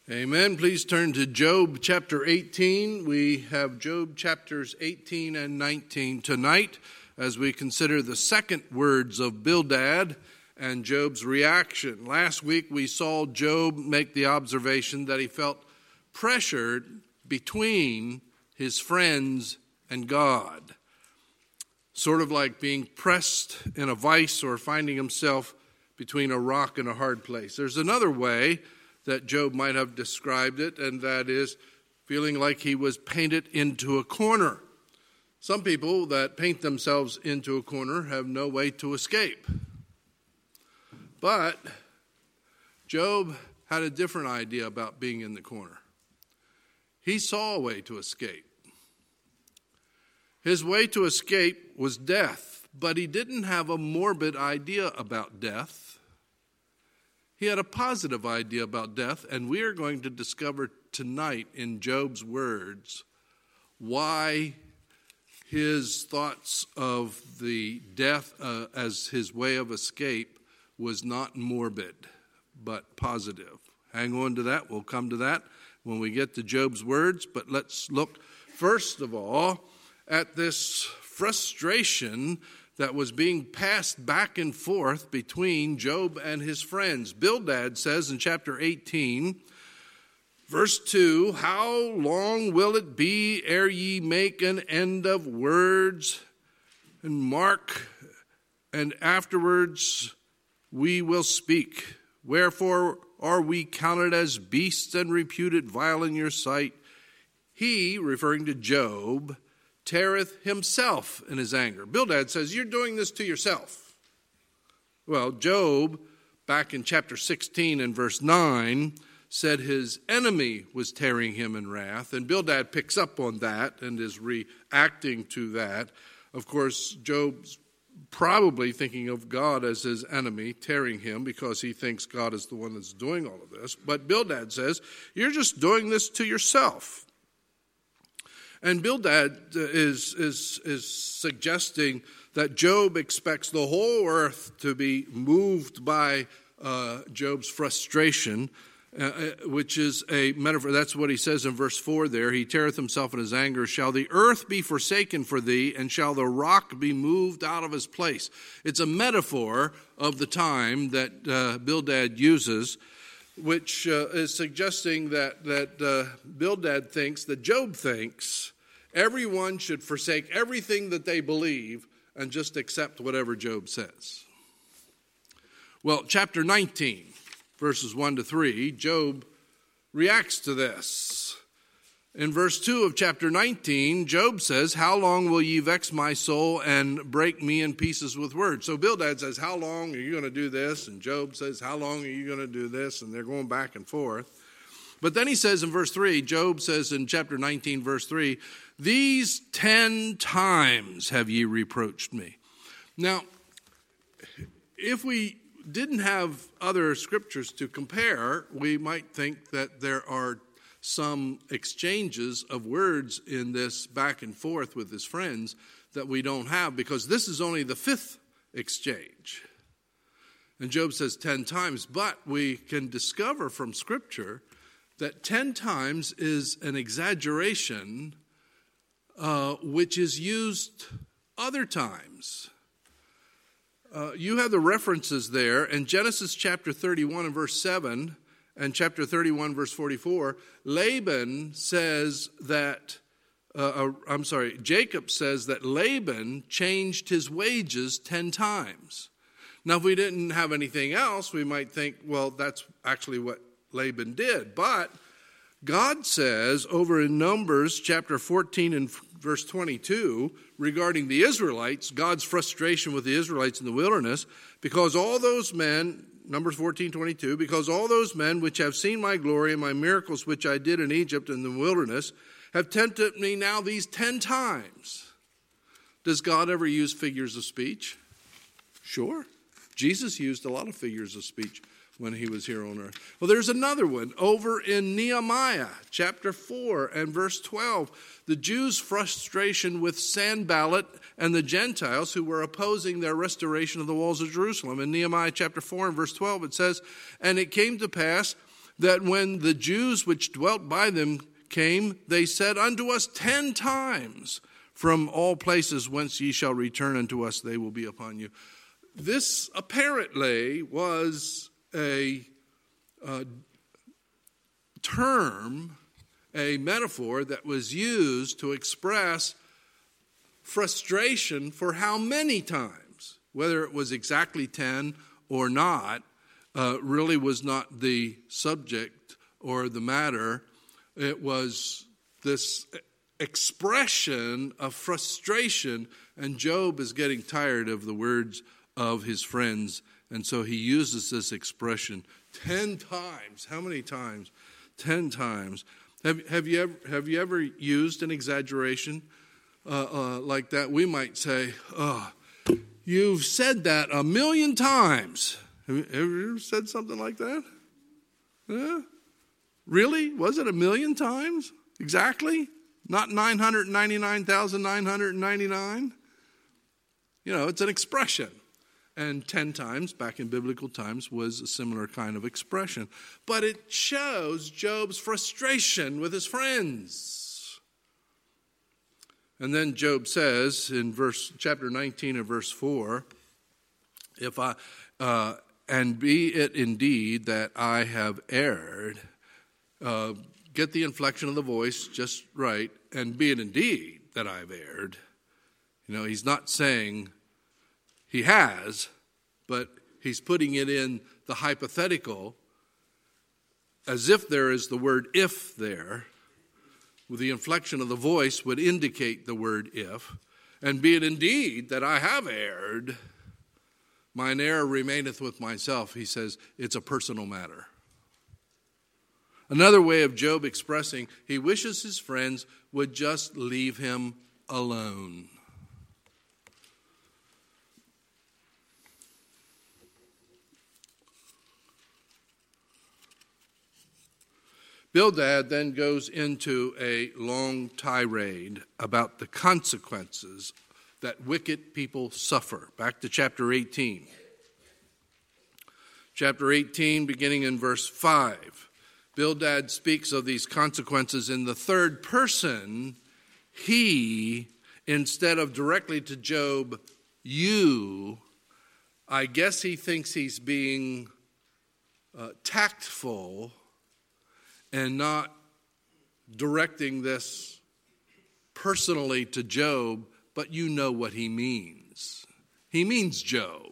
Amen. Please turn to Job chapter 18. We have Job chapters 18 and 19 tonight as we consider the second words of Bildad and Job's reaction. Last week we saw Job make the observation that he felt pressured between his friends and God. Sort of like being pressed in a vice or finding himself between a rock and a hard place. There's another way that Job might have described it, and that is feeling like he was painted into a corner. Some people that paint themselves into a corner have no way to escape. But Job had a different idea about being in the corner. He saw a way to escape. His way to escape was death, but he didn't have a morbid idea about death. He had a positive idea about death, and we are going to discover tonight in Job's words why his thoughts of the death as his way of escape was not morbid, but positive. Hang on to that. We'll come to that when we get to Job's words, but let's look first of all at this frustration that was being passed back and forth between Job and his friends. Bildad says in chapter 18, verse 2, "How long will it be ere ye make an end of words? And mark, and afterwards we will speak. Wherefore are we counted as beasts and reputed vile in your sight? He," referring to Job, "teareth himself in his anger." Bildad says, you're doing this to yourself. Well, Job, back in chapter 16 and verse 9, said his enemy was tearing him in wrath. And Bildad picks up on that and is reacting to that. Of course, Job's probably thinking of God as his enemy, tearing him because he thinks God is the one that's doing all of this. But Bildad says, you're just doing this to yourself. And Bildad is suggesting that Job expects the whole earth to be moved by Job's frustration, which is a metaphor. That's what he says in verse 4 there. He teareth himself in his anger. Shall the earth be forsaken for thee, and shall the rock be moved out of his place? It's a metaphor of the time that Bildad uses, which is suggesting that Bildad thinks, that Job thinks, everyone should forsake everything that they believe and just accept whatever Job says. Well, chapter 19, verses 1 to 3, Job reacts to this. In verse 2 of chapter 19, Job says, "How long will ye vex my soul and break me in pieces with words?" So Bildad says, how long are you going to do this? And Job says, how long are you going to do this? And they're going back and forth. But then he says in verse 3, Job says in chapter 19, verse 3, "These 10 times have ye reproached me." Now, if we didn't have other scriptures to compare, we might think that there are some exchanges of words in this back and forth with his friends that we don't have, because this is only the 5th exchange. And Job says 10 times, but we can discover from Scripture that 10 times is an exaggeration which is used other times. You have the references there in Genesis chapter 31 and verse 7 and chapter 31 verse 44. Jacob says that Laban changed his wages 10 times. Now, if we didn't have anything else, we might think, well, that's actually what Laban did. But God says over in Numbers chapter 14 and verse 22 regarding the Israelites, God's frustration with the Israelites in the wilderness, because all those men, Numbers 14:22, "because all those men which have seen my glory and my miracles which I did in Egypt and in the wilderness have tempted me now these 10 times. Does God ever use figures of speech? Sure. Jesus used a lot of figures of speech when he was here on earth. Well, there's another one over in Nehemiah chapter 4 and verse 12. The Jews' frustration with Sanballat and the Gentiles who were opposing their restoration of the walls of Jerusalem. In Nehemiah chapter 4 and verse 12 it says, "And it came to pass that when the Jews which dwelt by them came, they said unto us 10 times, from all places whence ye shall return unto us, they will be upon you. This apparently was a term, a metaphor that was used to express frustration for how many times. Whether it was exactly 10 or not really was not the subject or the matter. It was this expression of frustration, and Job is getting tired of the words of his friends, and so he uses this expression 10 times. How many times? 10 times. Have you ever used an exaggeration like that? We might say, "Oh, you've said that 1,000,000 times." Have you ever said something like that? Yeah? Really? Was it 1,000,000 times? Exactly? Not 999,999? You know, it's an expression. And 10 times, back in biblical times, was a similar kind of expression. But it shows Job's frustration with his friends. And then Job says in chapter 19 and verse 4, and be it indeed that I have erred, get the inflection of the voice just right, and be it indeed that I have erred. You know, he's not saying he has, but he's putting it in the hypothetical as if there is the word if there. With the inflection of the voice would indicate the word if. And be it indeed that I have erred, mine error remaineth with myself. He says it's a personal matter. Another way of Job expressing, he wishes his friends would just leave him alone. Bildad then goes into a long tirade about the consequences that wicked people suffer. Back to chapter 18. Chapter 18, beginning in verse 5. Bildad speaks of these consequences in the third person. He, instead of directly to Job, you, I guess he thinks he's being tactful and not directing this personally to Job, but you know what he means. He means Job.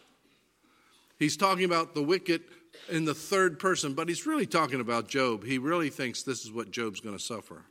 He's talking about the wicked in the third person, but he's really talking about Job. He really thinks this is what Job's going to suffer.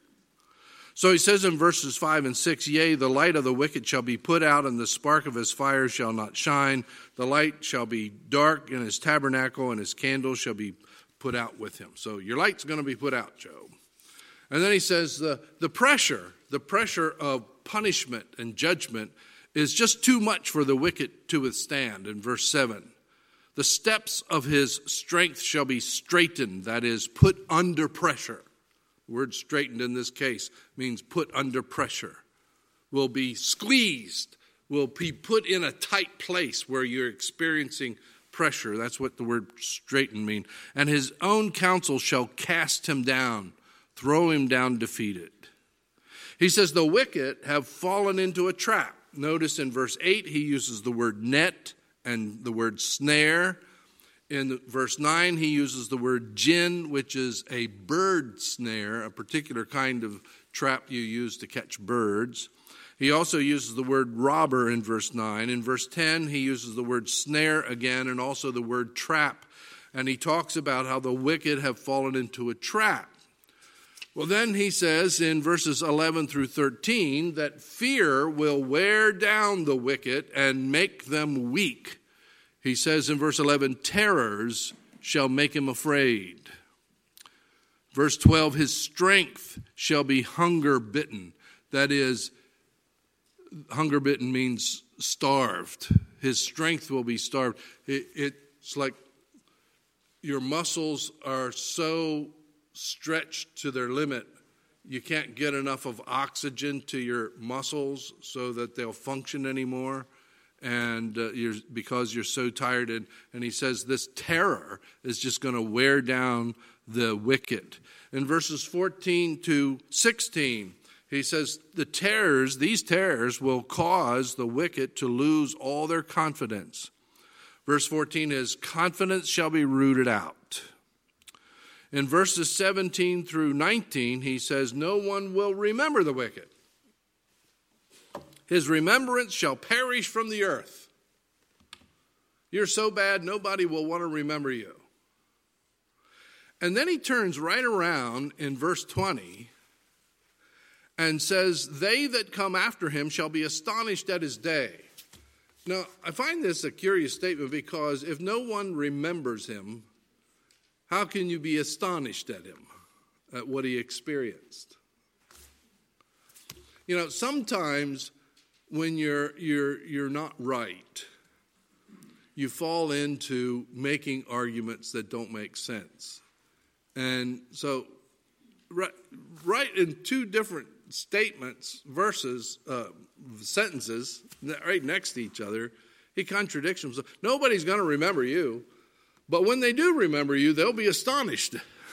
So he says in verses 5 and 6, yea, the light of the wicked shall be put out, and the spark of his fire shall not shine. The light shall be dark in his tabernacle, and his candle shall be put out with him. So your light's going to be put out, Job. And then he says the pressure of punishment and judgment is just too much for the wicked to withstand. In verse 7, the steps of his strength shall be straitened, that is, put under pressure. The word straightened in this case means put under pressure. Will be squeezed, will be put in a tight place where you're experiencing pressure. That's what the word straighten means. And his own counsel shall cast him down, throw him down defeated. He says the wicked have fallen into a trap. Notice in verse 8 he uses the word net and the word snare. In verse 9 he uses the word jinn, which is a bird snare, a particular kind of trap you use to catch birds. He also uses the word robber in verse 9. In verse 10, he uses the word snare again and also the word trap. And he talks about how the wicked have fallen into a trap. Well, then he says in verses 11 through 13 that fear will wear down the wicked and make them weak. He says in verse 11, terrors shall make him afraid. Verse 12, his strength shall be hunger bitten. That is, hunger bitten means starved. His strength will be starved. It's like your muscles are so stretched to their limit, you can't get enough of oxygen to your muscles so that they'll function anymore. And because you're so tired. And he says this terror is just going to wear down the wicked. In verses 14 to 16, he says, these terrors will cause the wicked to lose all their confidence. Verse 14 is, confidence shall be rooted out. In verses 17 through 19, he says, no one will remember the wicked. His remembrance shall perish from the earth. You're so bad, nobody will want to remember you. And then he turns right around in verse 20 and says, they that come after him shall be astonished at his day. Now, I find this a curious statement because if no one remembers him, how can you be astonished at him, at what he experienced? You know, sometimes when you're not right, you fall into making arguments that don't make sense. And so, right in two different statements, verses, sentences, right next to each other, he contradicts himself. Nobody's going to remember you, but when they do remember you, they'll be astonished.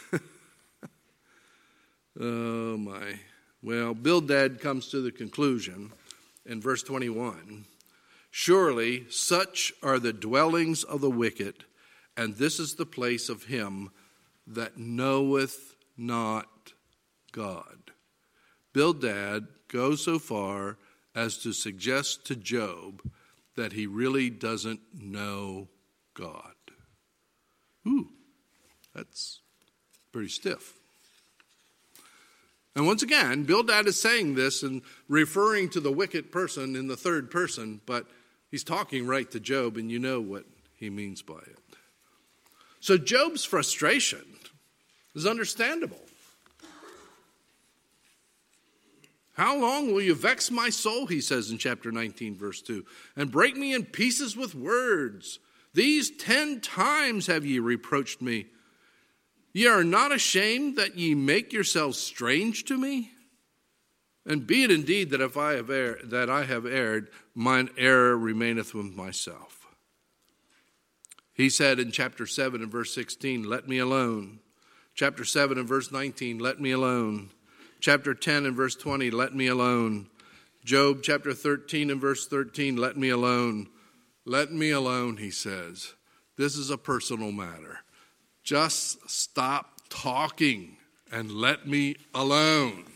Oh, my. Well, Bildad comes to the conclusion in verse 21, surely such are the dwellings of the wicked, and this is the place of him that knoweth not God. Bildad goes so far as to suggest to Job that he really doesn't know God. Ooh, that's pretty stiff. And once again, Bildad is saying this and referring to the wicked person in the third person, but he's talking right to Job, and you know what he means by it. So Job's frustration is understandable. How long will you vex my soul, he says in chapter 19, verse 2, and break me in pieces with words? These 10 times have ye reproached me. Ye are not ashamed that ye make yourselves strange to me? And be it indeed that if I have erred, mine error remaineth with myself. He said in chapter 7 and verse 16, let me alone. Chapter 7 and verse 19, let me alone. Chapter 10 and verse 20, let me alone. Job chapter 13 and verse 13, let me alone. Let me alone, he says. This is a personal matter. Just stop talking and let me alone.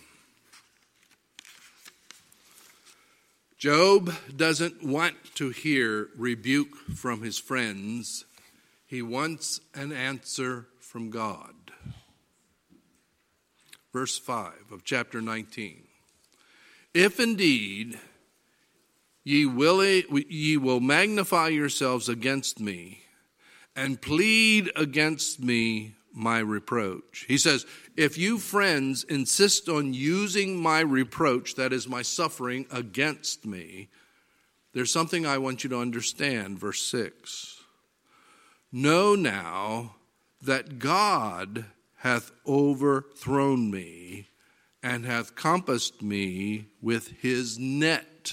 Job doesn't want to hear rebuke from his friends. He wants an answer from God. Verse 5 of chapter 19. If indeed ye will magnify yourselves against me and plead against me my reproach. He says, if you friends insist on using my reproach, that is my suffering, against me, there's something I want you to understand. Verse 6. Know now that God hath overthrown me and hath compassed me with his net.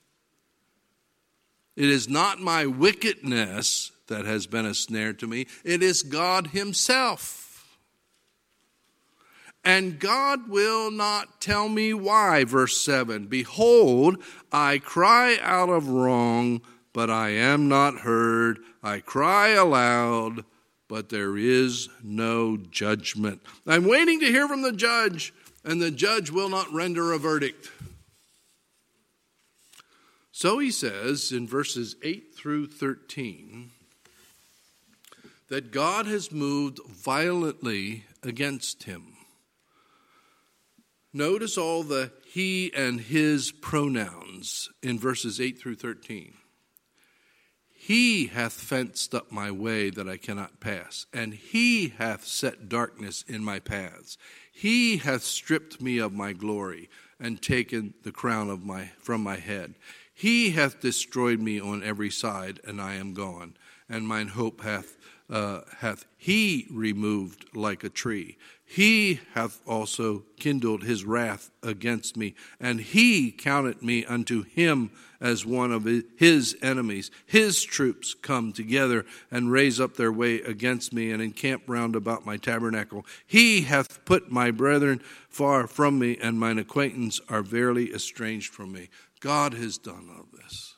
It is not my wickedness that has been a snare to me. It is God himself. And God will not tell me why. Verse 7, behold, I cry out of wrong, but I am not heard. I cry aloud, but there is no judgment. I'm waiting to hear from the judge, and the judge will not render a verdict. So he says in verses 8 through 13 that God has moved violently against him. Notice all the he and his pronouns in verses 8 through 13. He hath fenced up my way that I cannot pass, and he hath set darkness in my paths. He hath stripped me of my glory and taken the crown from my head. He hath destroyed me on every side, and I am gone, and mine hope hath hath he removed like a tree. He hath also kindled his wrath against me, and he counted me unto him as one of his enemies. His troops come together and raise up their way against me, and encamp round about my tabernacle. He hath put my brethren far from me, and mine acquaintance are verily estranged from me. God has done all this.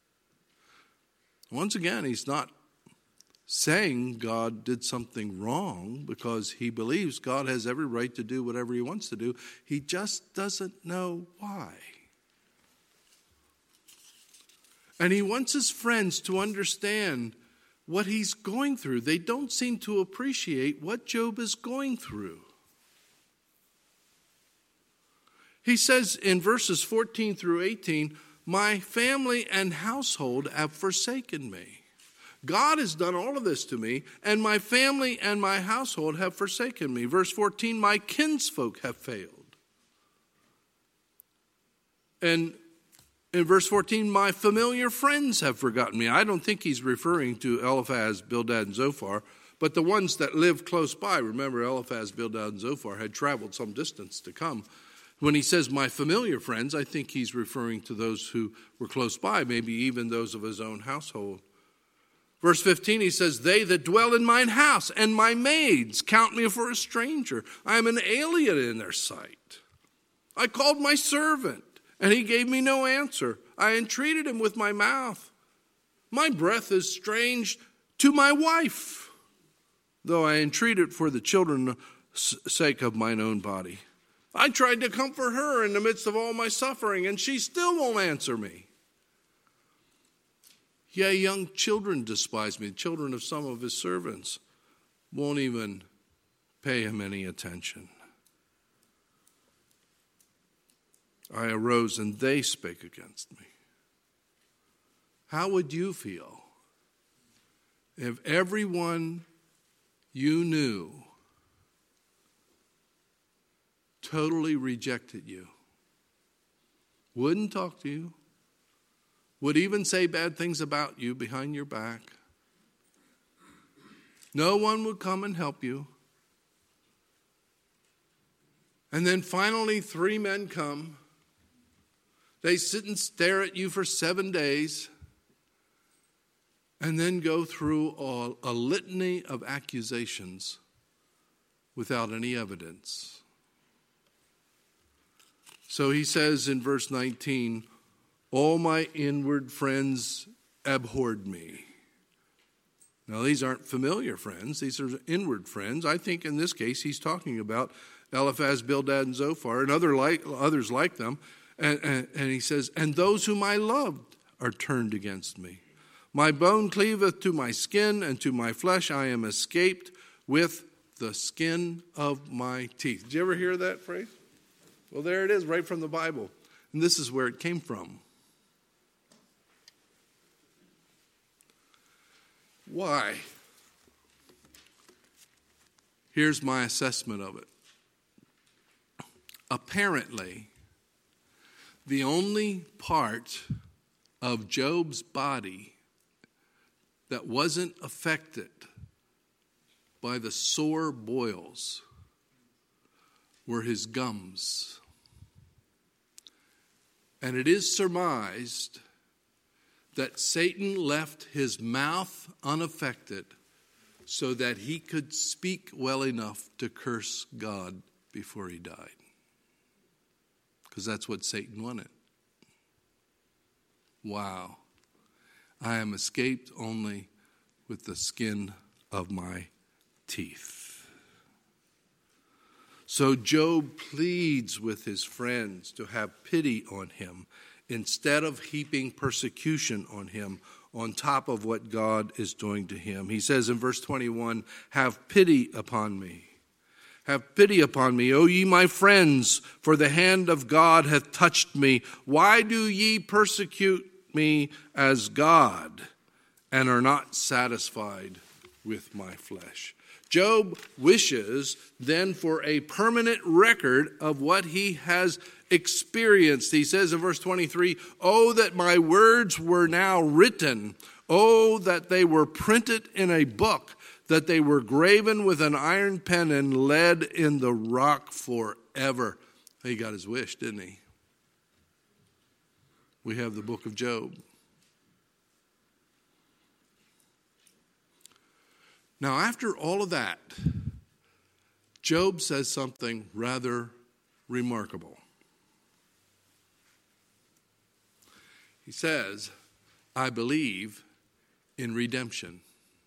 Once again, he's not saying God did something wrong, because he believes God has every right to do whatever he wants to do. He just doesn't know why. And he wants his friends to understand what he's going through. They don't seem to appreciate what Job is going through. He says in verses 14 through 18, my family and household have forsaken me. God has done all of this to me, and my family and my household have forsaken me. Verse 14, my kinsfolk have failed. And in verse 14, my familiar friends have forgotten me. I don't think he's referring to Eliphaz, Bildad, and Zophar, but the ones that lived close by. Remember, Eliphaz, Bildad, and Zophar had traveled some distance to come. When he says my familiar friends, I think he's referring to those who were close by, maybe even those of his own household. Verse 15, he says, they that dwell in mine house and my maids count me for a stranger. I am an alien in their sight. I called my servant, and he gave me no answer. I entreated him with my mouth. My breath is strange to my wife, though I entreated for the children's sake of mine own body. I tried to comfort her in the midst of all my suffering, and she still won't answer me. Yea, young children despise me. Children of some of his servants won't even pay him any attention. I arose, and they spake against me. How would you feel if everyone you knew totally rejected you, wouldn't talk to you, would even say bad things about you behind your back? No one would come and help you. And then finally 3 men come. They sit and stare at you for 7 days, and then go through a litany of accusations without any evidence. So he says in verse 19, all my inward friends abhorred me. Now, these aren't familiar friends. These are inward friends. I think in this case he's talking about Eliphaz, Bildad, and Zophar, and others like them. And he says, and those whom I loved are turned against me. My bone cleaveth to my skin, and to my flesh I am escaped with the skin of my teeth. Did you ever hear that phrase? Well, there it is, right from the Bible. And this is where it came from. Why? Here's my assessment of it. Apparently, the only part of Job's body that wasn't affected by the sore boils were his gums. And it is surmised that Satan left his mouth unaffected so that he could speak well enough to curse God before he died. Because that's what Satan wanted. Wow. I am escaped only with the skin of my teeth. So Job pleads with his friends to have pity on him instead of heaping persecution on him on top of what God is doing to him. He says in verse 21, have pity upon me. Have pity upon me, O ye my friends, for the hand of God hath touched me. Why do ye persecute me as God, and are not satisfied with my flesh? Job wishes then for a permanent record of what he has experienced. He says in verse 23, oh, that my words were now written. Oh, that they were printed in a book, that they were graven with an iron pen and lead in the rock forever. He got his wish, didn't he? We have the book of Job. Now, after all of that, Job says something rather remarkable. He says, I believe in redemption.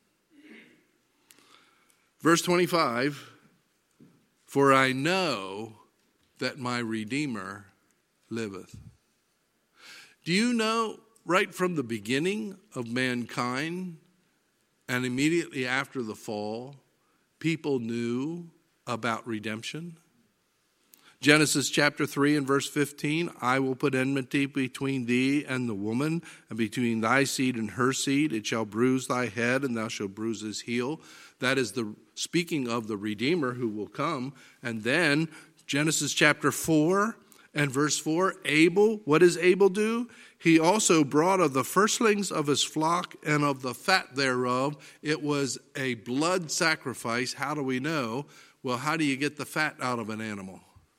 Verse 25, for I know that my Redeemer liveth. Do you know right from the beginning of mankind and immediately after the fall, people knew about redemption? Genesis chapter 3 and verse 15, I will put enmity between thee and the woman, and between thy seed and her seed. It shall bruise thy head, and thou shalt bruise his heel. That is the speaking of the Redeemer who will come. And then Genesis chapter 4 and verse 4, Abel, what does Abel do? He also brought of the firstlings of his flock and of the fat thereof. It was a blood sacrifice. How do we know? Well, how do you get the fat out of an animal?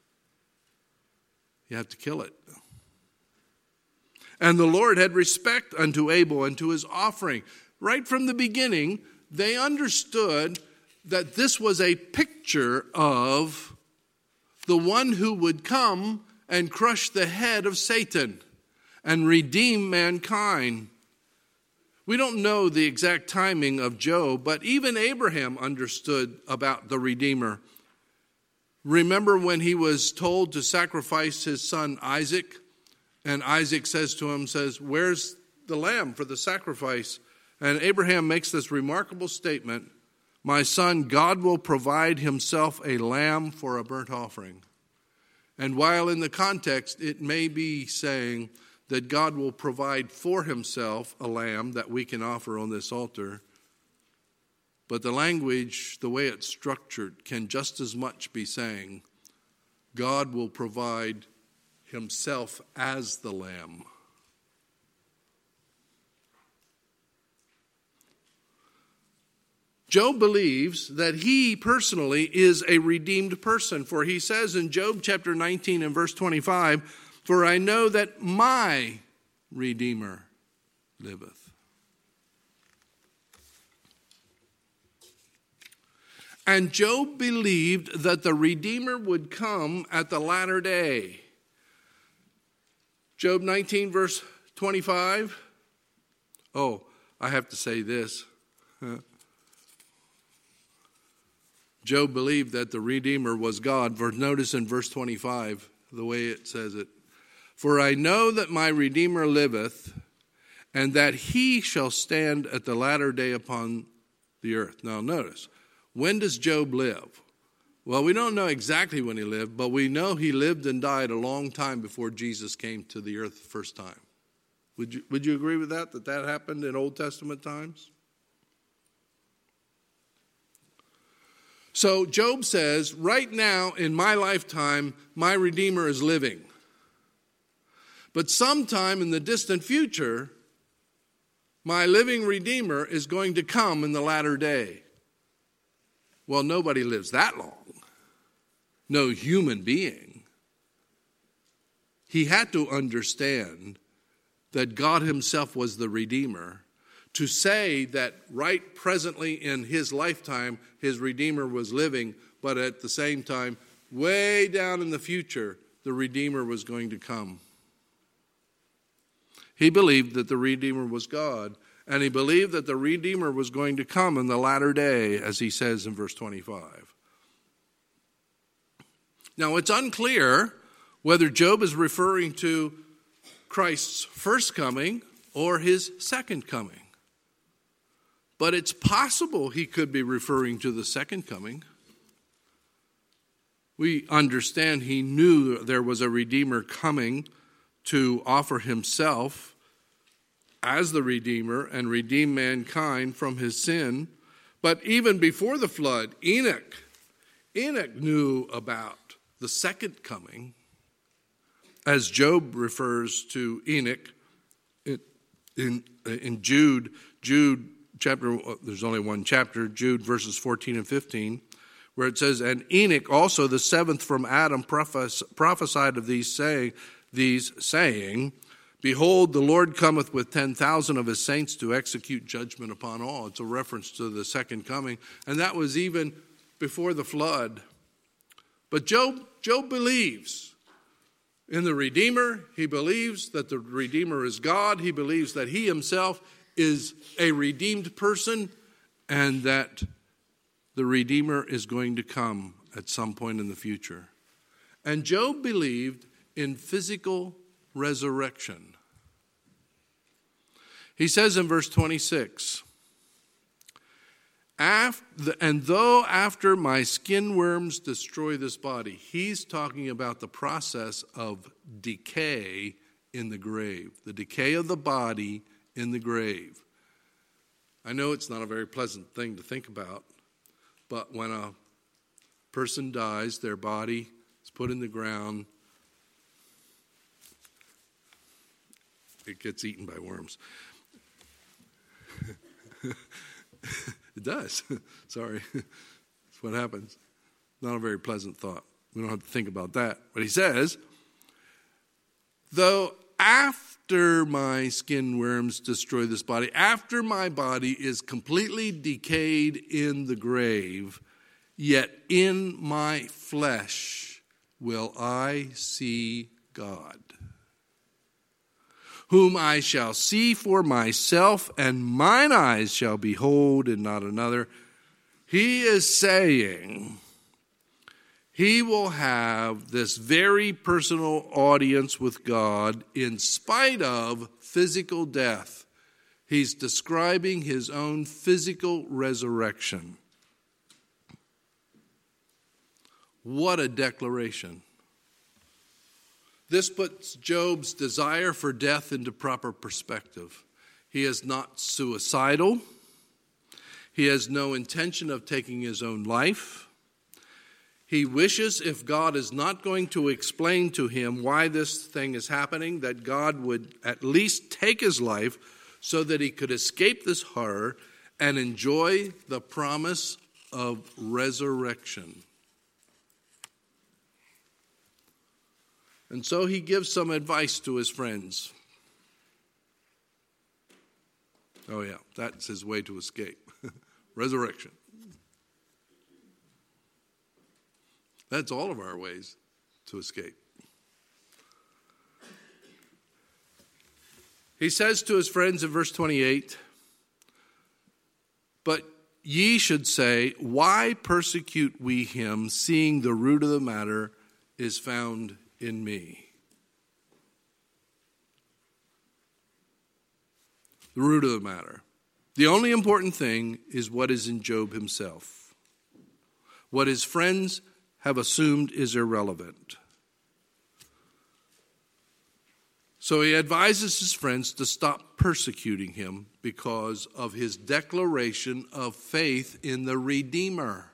You have to kill it. And the Lord had respect unto Abel and to his offering. Right from the beginning, they understood that this was a picture of the one who would come and crush the head of Satan and redeem mankind. We don't know the exact timing of Job, but even Abraham understood about the Redeemer. Remember when he was told to sacrifice his son Isaac, and Isaac says to him, where's the lamb for the sacrifice? And Abraham makes this remarkable statement, my son, God will provide himself a lamb for a burnt offering. And while in the context it may be saying that God will provide for himself a lamb that we can offer on this altar, but the language, the way it's structured, can just as much be saying God will provide himself as the lamb. Job believes that he personally is a redeemed person, for he says in Job chapter 19 and verse 25, for I know that my Redeemer liveth. And Job believed that the Redeemer would come at the latter day. Job 19 verse 25. Oh, I have to say this. Job believed that the Redeemer was God. Notice in verse 25 the way it says it. For I know that my Redeemer liveth, and that he shall stand at the latter day upon the earth. Now notice, when does Job live? Well, we don't know exactly when he lived, but we know he lived and died a long time before Jesus came to the earth the first time. Would you agree with that happened in Old Testament times? So Job says, right now in my lifetime, my Redeemer is living. But sometime in the distant future, my living Redeemer is going to come in the latter day. Well, nobody lives that long. No human being. He had to understand that God himself was the Redeemer. To say that right presently in his lifetime, his Redeemer was living, but at the same time, way down in the future, the Redeemer was going to come. He believed that the Redeemer was God, and he believed that the Redeemer was going to come in the latter day, as he says in verse 25. Now, it's unclear whether Job is referring to Christ's first coming or his second coming. But it's possible he could be referring to the second coming. We understand he knew there was a Redeemer coming to offer himself as the Redeemer and redeem mankind from his sin. But even before the flood, Enoch knew about the second coming, as Job refers to Enoch in Jude chapter, there's only one chapter, Jude verses 14 and 15, where it says, and Enoch also, the seventh from Adam, prophesied of these saying, behold, the Lord cometh with 10,000 of his saints to execute judgment upon all. It's a reference to the second coming. And that was even before the flood. But Job believes in the Redeemer. He believes that the Redeemer is God. He believes that he himself is a redeemed person and that the Redeemer is going to come at some point in the future. And Job believed in physical resurrection. He says in verse 26, and though after my skin worms destroy this body, he's talking about the process of decay in the grave, the decay of the body in the grave. I know it's not a very pleasant thing to think about, but when a person dies, their body is put in the ground, it gets eaten by worms. It does. Sorry. That's what happens. Not a very pleasant thought. We don't have to think about that. But he says, though after my skin worms destroy this body, after my body is completely decayed in the grave, yet in my flesh will I see God, whom I shall see for myself, and mine eyes shall behold and not another. He is saying he will have this very personal audience with God in spite of physical death. He's describing his own physical resurrection. What a declaration. This puts Job's desire for death into proper perspective. He is not suicidal. He has no intention of taking his own life. He wishes, if God is not going to explain to him why this thing is happening, that God would at least take his life so that he could escape this horror and enjoy the promise of resurrection. And so he gives some advice to his friends. Oh yeah, that's his way to escape. Resurrection. That's all of our ways to escape. He says to his friends in verse 28, but ye should say, why persecute we him, seeing the root of the matter is found in me? The root of the matter. The only important thing is what is in Job himself. What his friends have assumed is irrelevant. So he advises his friends to stop persecuting him because of his declaration of faith in the Redeemer.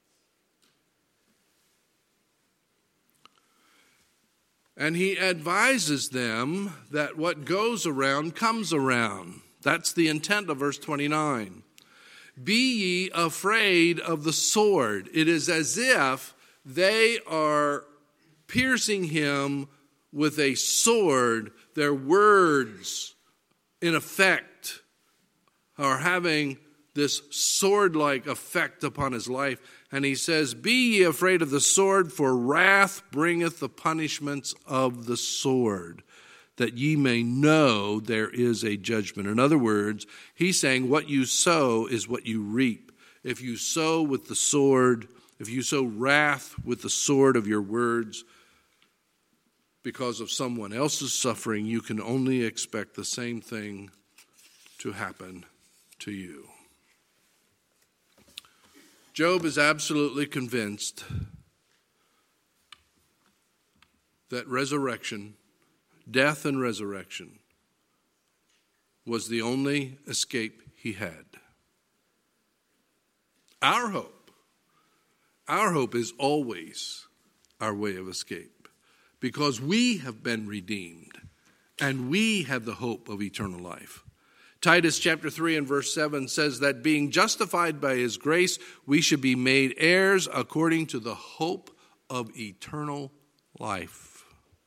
And he advises them that what goes around comes around. That's the intent of verse 29. Be ye afraid of the sword. It is as if they are piercing him with a sword. Their words, in effect, are having this sword-like effect upon his life. And he says, be ye afraid of the sword, for wrath bringeth the punishments of the sword, that ye may know there is a judgment. In other words, he's saying what you sow is what you reap. If you sow with the sword, if you sow wrath with the sword of your words because of someone else's suffering, you can only expect the same thing to happen to you. Job is absolutely convinced that resurrection, death and resurrection, was the only escape he had. Our hope is always our way of escape, because we have been redeemed and we have the hope of eternal life. Titus chapter 3 and verse 7 says that being justified by his grace, we should be made heirs according to the hope of eternal life.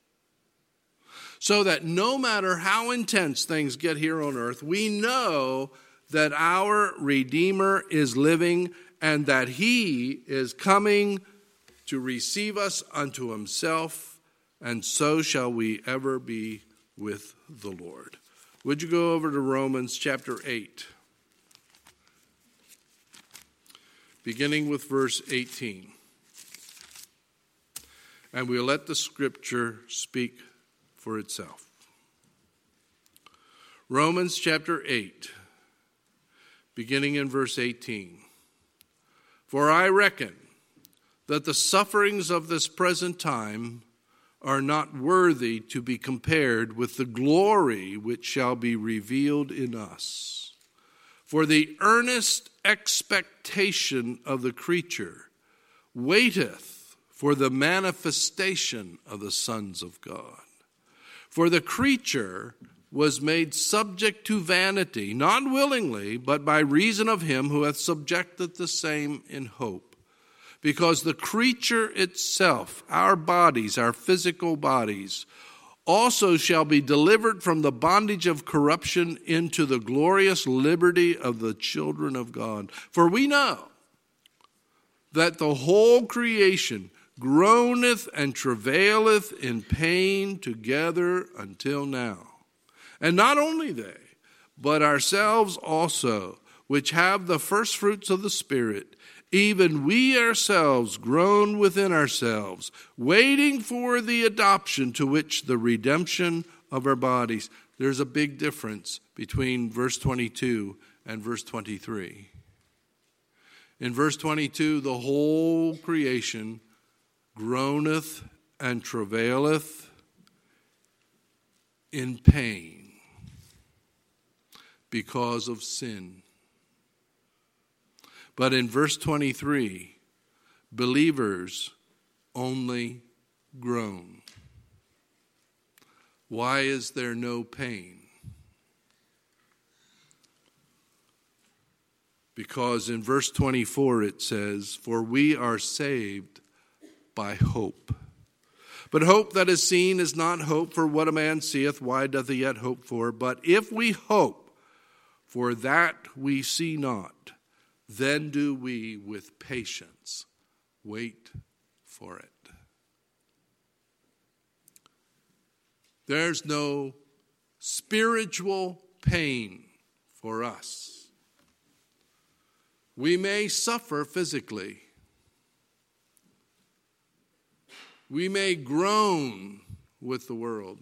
So that no matter how intense things get here on earth, we know that our Redeemer is living and that he is coming to receive us unto himself, and so shall we ever be with the Lord. Would you go over to Romans chapter 8, beginning with verse 18. And we'll let the scripture speak for itself. Romans chapter 8, beginning in verse 18. For I reckon that the sufferings of this present time are not worthy to be compared with the glory which shall be revealed in us. For the earnest expectation of the creature waiteth for the manifestation of the sons of God. For the creature was made subject to vanity, not willingly, but by reason of him who hath subjected the same in hope. Because the creature itself, our bodies, our physical bodies, also shall be delivered from the bondage of corruption into the glorious liberty of the children of God. For we know that the whole creation groaneth and travaileth in pain together until now. And not only they, but ourselves also, which have the first fruits of the Spirit, even we ourselves groan within ourselves, waiting for the adoption, to which the redemption of our bodies. There's a big difference between verse 22 and verse 23. In verse 22, the whole creation groaneth and travaileth in pain because of sin. But in verse 23, believers only groan. Why is there no pain? Because in verse 24 it says, for we are saved by hope. But hope that is seen is not hope, for what a man seeth, why doth he yet hope for? But if we hope for that we see not, then do we with patience wait for it. There's no spiritual pain for us. We may suffer physically. We may groan with the world.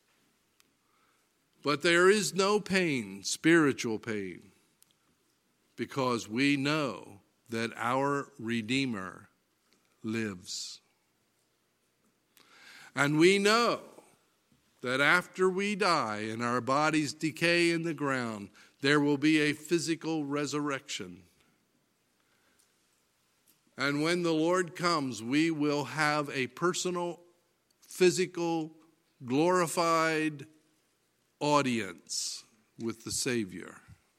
But there is no pain, spiritual pain, because we know that our Redeemer lives. And we know that after we die and our bodies decay in the ground, there will be a physical resurrection. And when the Lord comes, we will have a personal, physical, glorified audience with the Savior.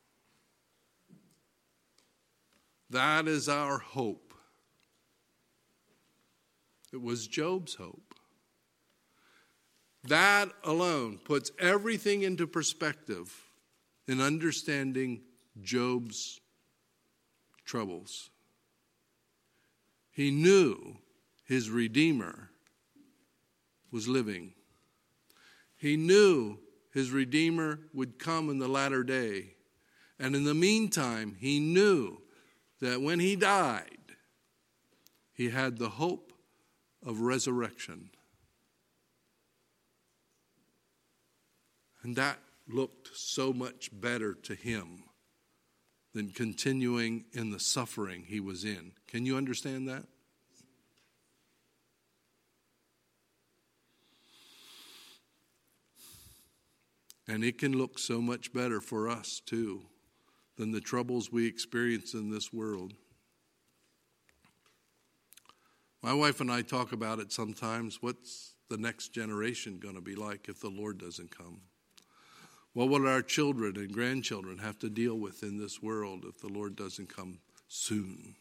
That is our hope. It was Job's hope. That alone puts everything into perspective in understanding Job's troubles. He knew his Redeemer was living. He knew his Redeemer would come in the latter day. And in the meantime, he knew that when he died, he had the hope of resurrection. And that looked so much better to him than continuing in the suffering he was in. Can you understand that? And it can look so much better for us too than the troubles we experience in this world. My wife and I talk about it sometimes. What's the next generation going to be like if the Lord doesn't come? What will our children and grandchildren have to deal with in this world if the Lord doesn't come soon?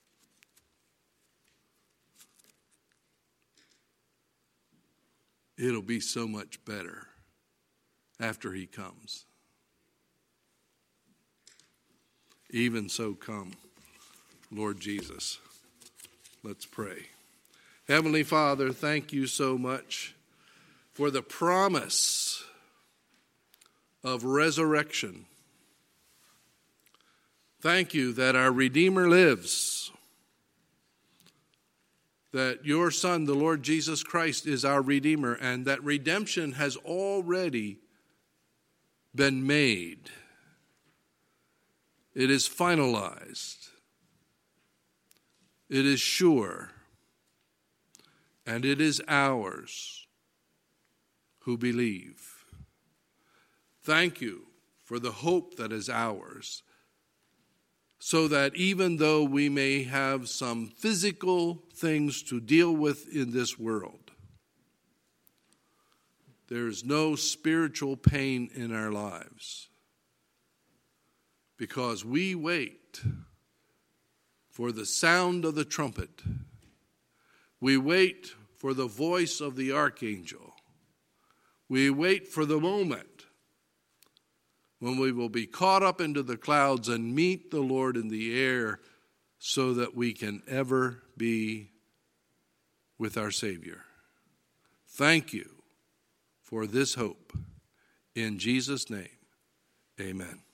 It'll be so much better after he comes. Even so, come, Lord Jesus. Let's pray. Heavenly Father, thank you so much for the promise of resurrection. Thank you that our Redeemer lives, that your Son, the Lord Jesus Christ, is our Redeemer, and that redemption has already been made. It is finalized. It is sure. And it is ours who believe. Thank you for the hope that is ours, so that even though we may have some physical things to deal with in this world, there is no spiritual pain in our lives, because we wait for the sound of the trumpet. We wait for the voice of the archangel. We wait for the moment when we will be caught up into the clouds and meet the Lord in the air, so that we can ever be with our Savior. Thank you for this hope. In Jesus' name, amen.